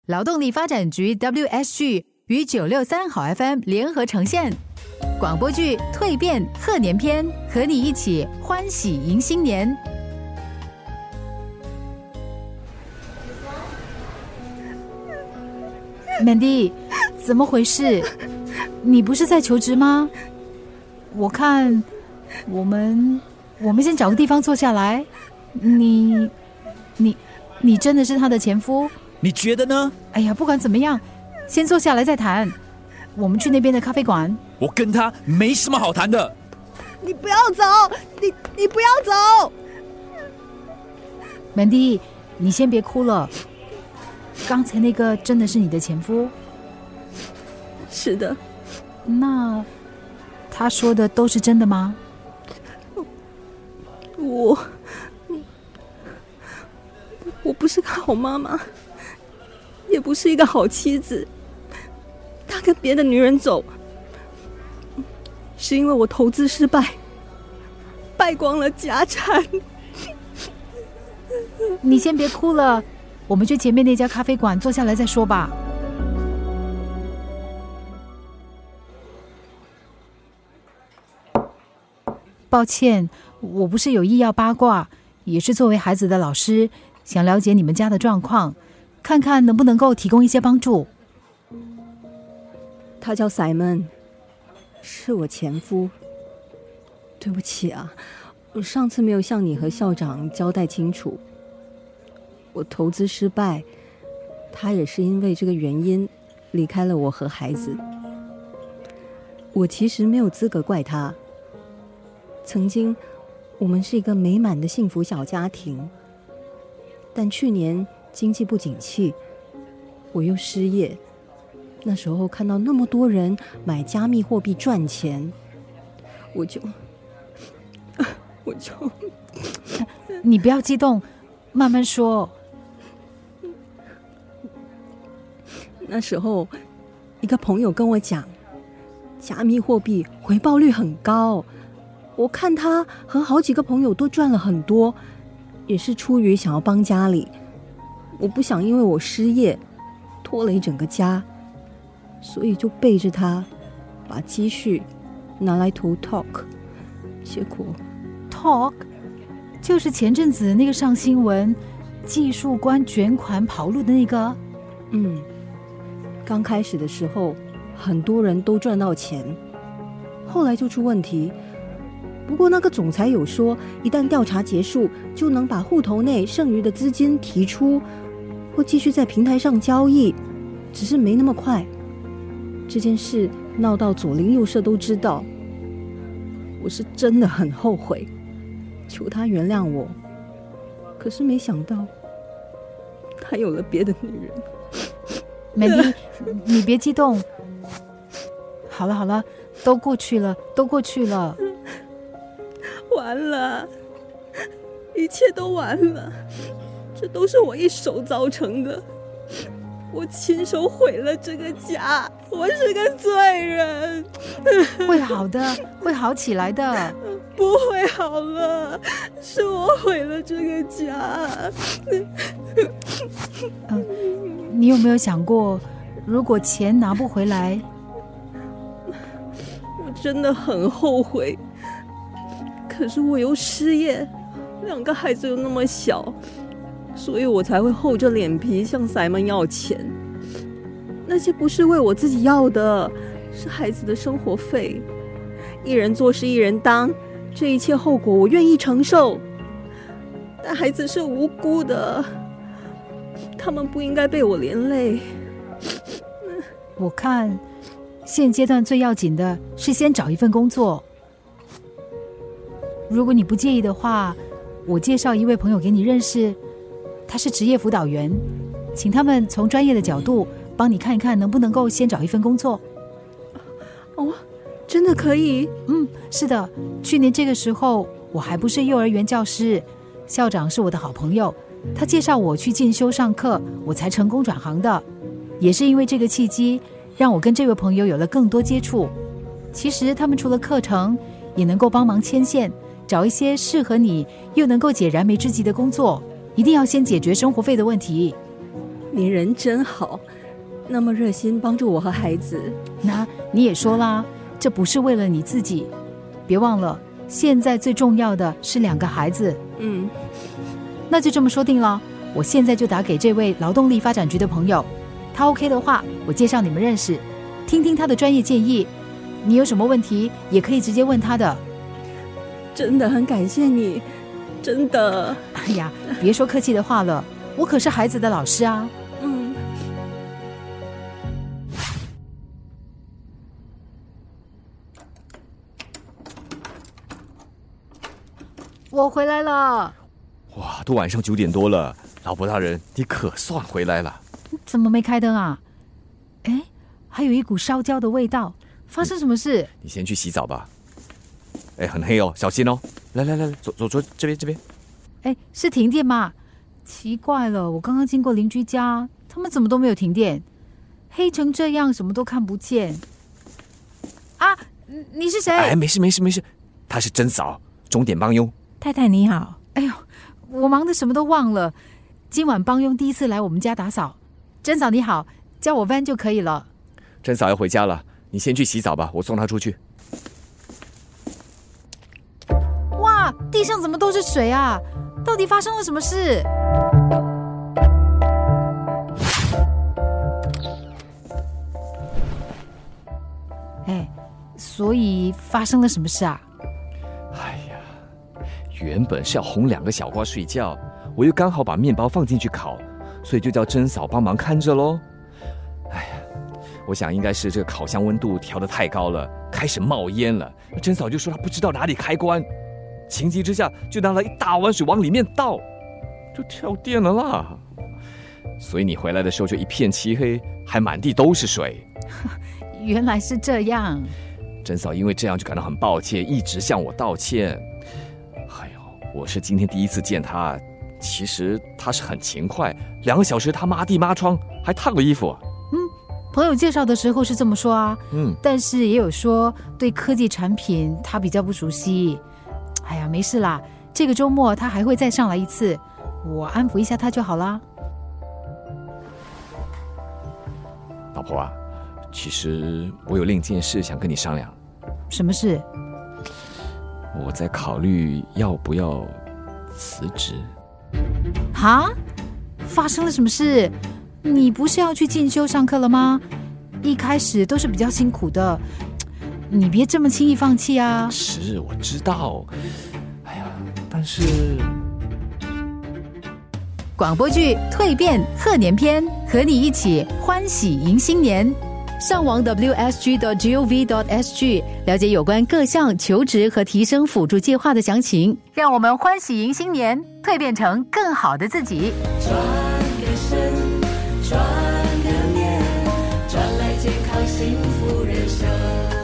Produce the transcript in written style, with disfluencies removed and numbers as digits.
劳动力发展局 WSG 与963好 FM 联合呈现广播剧《蜕变贺年篇》，和你一起欢喜迎新年。Mandy， 怎么回事？你不是在求职吗？我看我们先找个地方坐下来。你真的是他的前夫？ 你觉得呢？ 哎呀，不管怎么样，先坐下来再谈。我们去那边的咖啡馆。 我跟他没什么好谈的。 你不要走，你不要走。 Mandy， 你先别哭了。刚才那个真的是你的前夫？ 是的。 那他说的都是真的吗？ 我不是个好妈妈，也不是一个好妻子。他跟别的女人走，是因为我投资失败，败光了家产。 你先别哭了，我们去前面那家咖啡馆坐下来再说吧。抱歉，我不是有意要八卦，也是作为孩子的老师，想了解你们家的状况，看看能不能够提供一些帮助。 他叫 Simon， 是我前夫。对不起啊，我上次没有向你和校长交代清楚。我投资失败，他也是因为这个原因离开了我和孩子。我其实没有资格怪他。曾经我们是一个美满的幸福小家庭，但去年经济不景气，我又失业。那时候看到那么多人买加密货币赚钱，我就你不要激动，慢慢说。 那时候一个朋友跟我讲，加密货币回报率很高，我看他和好几个朋友都赚了很多，也是出于想要帮家里。我不想因为我失业拖了一整个家，所以就背着他把积蓄拿来投 Talk。 结果 Talk 就是前阵子那个上新闻技术官卷款跑路的那个。 刚开始的时候很多人都赚到钱，后来就出问题。不过那个总裁有说，一旦调查结束，就能把户头内剩余的资金提出，或继续在平台上交易，只是没那么快。这件事闹到左邻右舍都知道，我是真的很后悔，求他原谅我。可是没想到他有了别的女人。 Mandy， 你别激动。好了，都过去了。 完了，一切都完了，这都是我一手造成的，我亲手毁了这个家，我是个罪人。 会好的，会好起来的。 不会好了，是我毁了这个家。 你有没有想过，如果钱拿不回来？ 我真的很后悔，可是我又失业，2个孩子又那么小，所以我才会厚着脸皮向 Simon 要钱。那些不是为我自己要的，是孩子的生活费。一人做事一人当，这一切后果我愿意承受，但孩子是无辜的，他们不应该被我连累。 我看现阶段最要紧的是先找一份工作。如果你不介意的话，我介绍一位朋友给你认识，他是职业辅导员，请他们从专业的角度帮你看一看能不能够先找一份工作。 哦，真的可以？ 是的，去年这个时候我还不是幼儿园教师，校长是我的好朋友，他介绍我去进修上课，我才成功转行的。也是因为这个契机，让我跟这位朋友有了更多接触。其实他们除了课程，也能够帮忙牵线，找一些适合你又能够解燃眉之急的工作。一定要先解决生活费的问题。 你人真好，那么热心帮助我和孩子。 那你也说啦，这不是为了你自己，别忘了，现在最重要的是2个孩子。那就这么说定了。我现在就打给这位劳动力发展局的朋友，他 OK 的话，我介绍你们认识，听听他的专业建议。你有什么问题也可以直接问他的。 真的很感谢你，真的。 哎呀，别说客气的话了，我可是孩子的老师啊。我回来了。 哇，都晚上9点多了，老婆大人，你可算回来了。 怎么没开灯啊？哎，还有一股烧焦的味道，发生什么事？ 你先去洗澡吧。哎，很黑哦，小心哦。来，走这边。 哎，是停电吗？奇怪了，我刚刚经过邻居家，他们怎么都没有停电？黑成这样，什么都看不见。啊，你是谁？ 哎，没事，他是珍嫂，钟点帮佣。 太太你好。 哎呦，我忙得什么都忘了。今晚帮佣第一次来我们家打扫。珍嫂你好，叫我 Van 就可以了。 珍嫂要回家了，你先去洗澡吧，我送她出去。 哇，地上怎么都是水啊？到底发生了什么事？哎，所以发生了什么事啊？ 哎呀，原本是要哄2个小瓜睡觉，我又刚好把面包放进去烤，所以就叫珍嫂帮忙看着咯。哎呀，我想应该是这个烤箱温度调得太高了，开始冒烟了。珍嫂就说她不知道哪里开关，情急之下就拿了一大碗水往里面倒，就跳电了啦。所以你回来的时候就一片漆黑，还满地都是水。 原来是这样。 珍嫂因为这样就感到很抱歉，一直向我道歉。哎呦，我是今天第一次见她，其实她是很勤快，2个小时她抹地抹窗，还烫了衣服。 朋友介绍的时候是这么说啊，但是也有说对科技产品她比较不熟悉。哎呀，没事啦，这个周末她还会再上来一次，我安抚一下她就好啦。 老婆啊，其实我有另一件事想跟你商量。 什么事？ 我在考虑要不要辞职。 哈？发生了什么事？你不是要去进修上课了吗？一开始都是比较辛苦的，你别这么轻易放弃啊。 是，我知道。哎呀，但是广播剧《蜕变贺年篇》，和你一起欢喜迎新年。上网 wsg.gov.sg 了解有关各项求职和提升辅助计划的详情，让我们欢喜迎新年，蜕变成更好的自己。 转个身，转个念，转来健康幸福人生。